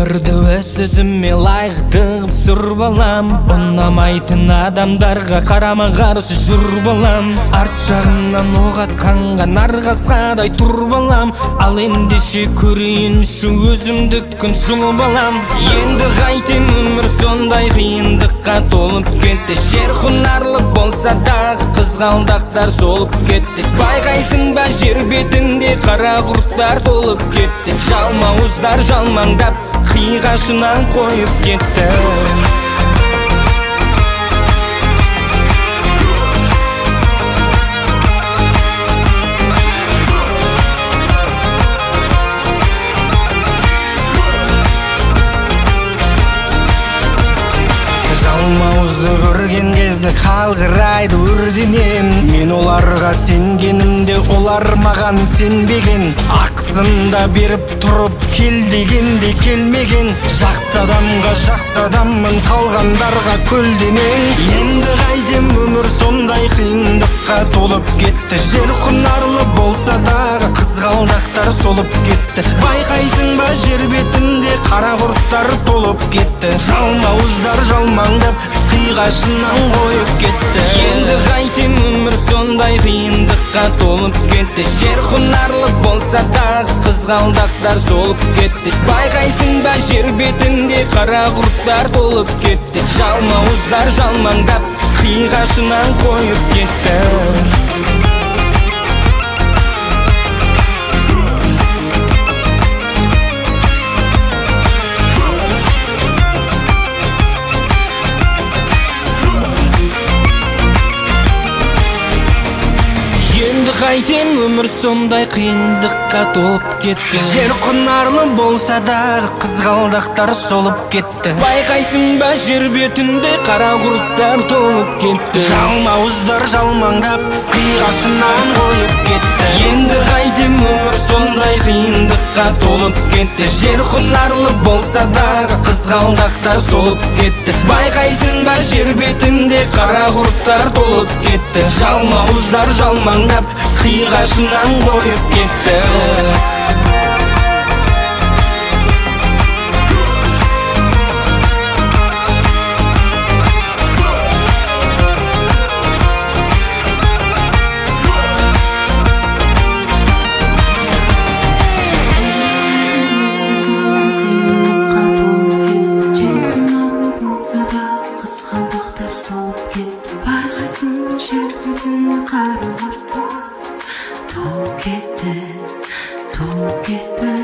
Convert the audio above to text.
өмірді өз сөзіме лайықтығып сұр балам. Ұнамайтын адамдарға қарама қарсы жүр балам. Арт жағынан оқ атқанға нарға садай тұр балам. Ал ендеше көрейінші өзімді күн шұлы балам. Енді қайтем, өмір сондай қиындыққа толып кетті. Жер құнарлы болса дағы қызғалдақтар солып кетті. Байқайсың ба жер бетінде қара құрттар толып кетті. Жалмауыздар жалмаңдап қиғашынан қойып кетті. Жалмауызды көрген кезде қалжырайды өрденем. Мен оларға сенгенімде олар маған сенбеген. Ақсында беріп тұрып кел дегенде келмеген. Жақсы адамға жақсы адаммын, қалғандарға көлденең. Енді қайтем, өмір сондай қиындыққа толып кетті. Жер құнарлы болса дағы қызғалдақтар солып кетті. Байқайсың ба жер бетінде қара құрттар толып кетті. Жалмауыздар жалмаңдап қиғашынан қойып кетті. Енді қайтем, өмір сондай қиындыққа толып кетті. Жер құнарлы болса дағы қызғалдақтар солып кетті. Байқайсың ба жер бетінде қара құрттар толып кетті. Жалмауыздар жалмаңдап қиғашынан қойып кетті. Қайтем, өмір сондай қиындыққа толып кетті. Жер құнарлы болса дағы қызғалдақтар солып кетті. Байқайсың ба жер бетінде қара құрттар толып кетті. Жалмауыздар жалмаңдап қиғашынан қойып кетті. Енді қайтем, өмір сондай қиындыққа толып кетті. Жер құнарлы болса дағы қызғалдақтар солып кетті. Байқайсың ба жер бетінде қара құрттар толып кетті. Жалмауыздар жалмаңдап қиғашынан қойып кетті. Байқайсың жер бетінде қара құрттар толып кетті, толып кетті.